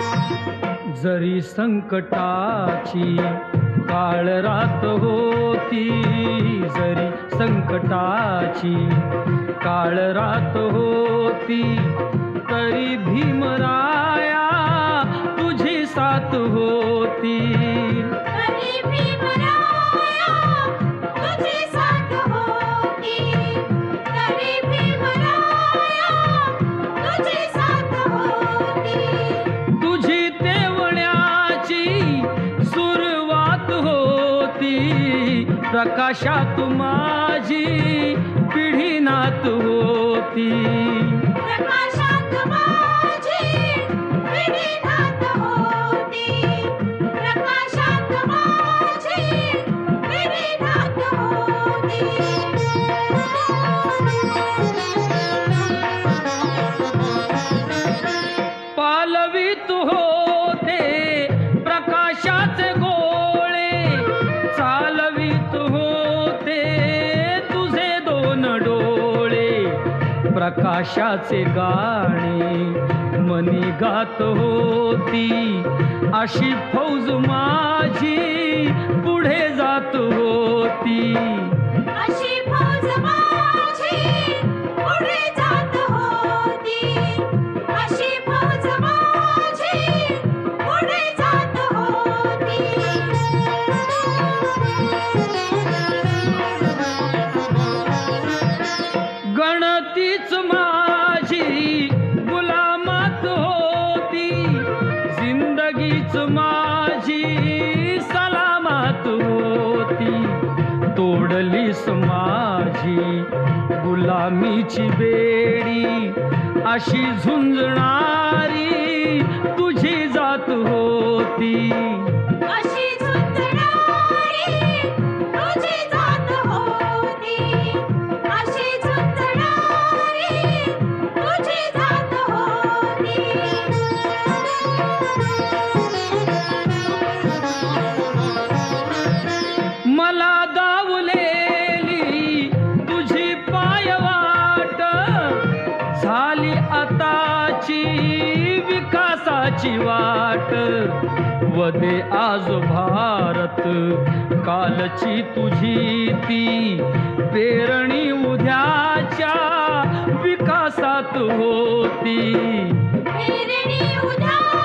जरी संकटाची काळ रात होती, जरी संकटाची काळ रात होती, तरी भीमराया तुझी साथ होती. तरी भीमराया तुझी साथ होती, तरी भीमराया तुझी साथ होती. तुझी तेवण्याची सुरुवात होती, प्रकाशात माझी पिढीनात होती. प्रकाशात माझी पिढीनाथ होती, प्रकाशात माझी पिढीनाथ होती. पालवीत होते प्रकाशाचे गोळे, चालवीत होते तुझे दोन डोळे. प्रकाशाचे गाणे मनी गात होती, अशी फौज माझी पुढे जात होती. अशी फौज माझी पुढे जात होती, अशी फौज माझी पुढे जात होती. गणतीच माझी गुलामात होती, जिंदगीच माझी सलामत होती. तोडलीस माझी गुलामीची बेडी, अशी झुंजणारी तुझी जात होती. अशी झुंजणारी तुझी जात होती, अशी झुंजणारी तुझी जात होती. मला दावलेली तुझी पायवाट, झाली आताची विकासाची वाट. वदे आज भारत कालची तुझी ती, पेरणी उद्याच्या विकासात होती. पेरणी उद्या